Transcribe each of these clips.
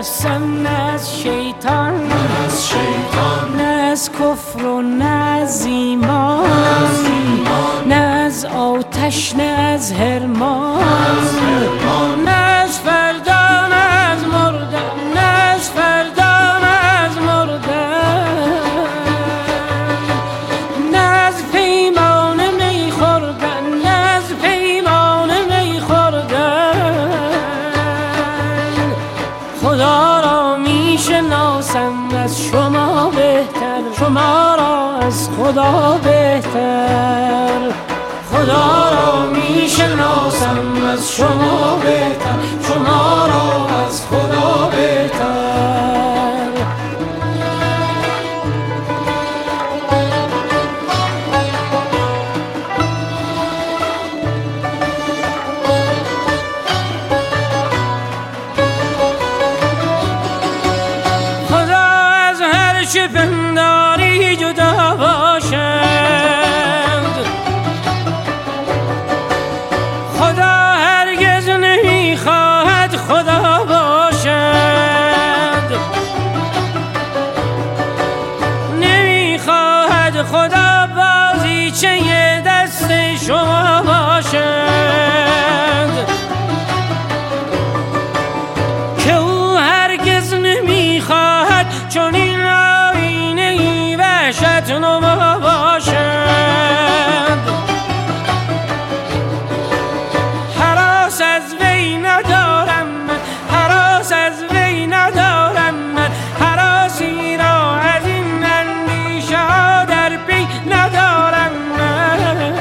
نترسم نه از شیطان، نه از کفر و نه از ایمان، نه از آتش نه از حرمان، نه از فردا نه از مردن، نه از فردا نه از مردن، نه از پیمان می خوردن، نه از پیمان می خوردن. خدا را می شناسم از شما بهتر، شما را از خدا بهتر. خدا را می شناسم از شما بهتر، شما را از خدا بهتر. خدا از هر چه پنداری جدا باشد، خدا هرگز نمیخواهد خدا باشد، نمیخواهد خدا بازیچه دست شما باشد، که او هرگز نمیخواهد چون این آینه وحشت نما باشد. هراس از وی ندارم من، هراس از وی ندارم من، هراسی را از این اندیشه ها در پی ندارم من.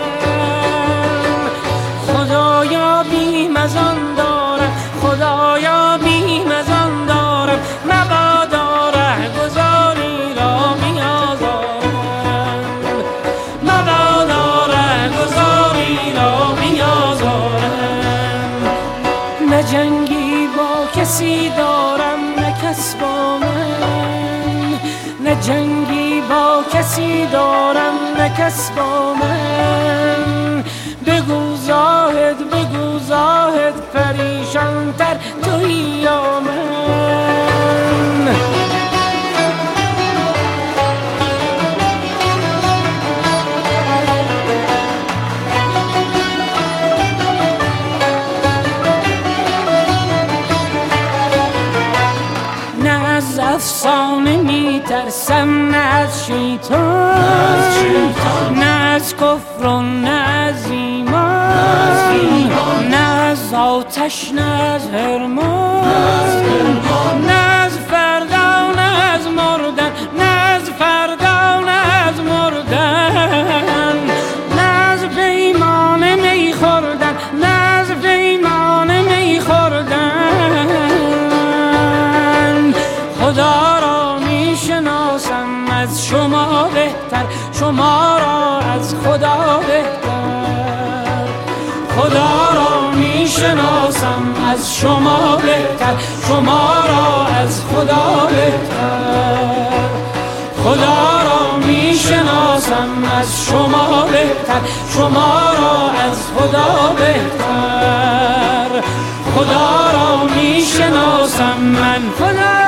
خدایا بیم از آن دارم، خدایا بیم از آن دارم، مبادا رهگذاری را بیازارم، مبادا رهگذاری را بیازارم. نه جنگی با کسی دارم نه کس با من، نه جنگی با کسی دارم نه کس با من. بگو زاهد بگو زاهد پریشان تر تویی یا من. نه از افسانه می ترسم نه از شیطان، نه از کفر و نه از ایمان، نه از آتش نه از حرمان، نه از فردا نه از مردن، نه از فردا نه از مردن، نه از پیمان می خوردن، نه از پیمان می خوردن. خدا را می شناسم از شما بهتر، شما را از خدا بهتر. خدا را می شناسم از شما بهتر، شما را از خدا بهتر. خدا را می شناسم از شما بهتر، شما را از خدا بهتر. خدا را می شناسم من، خدا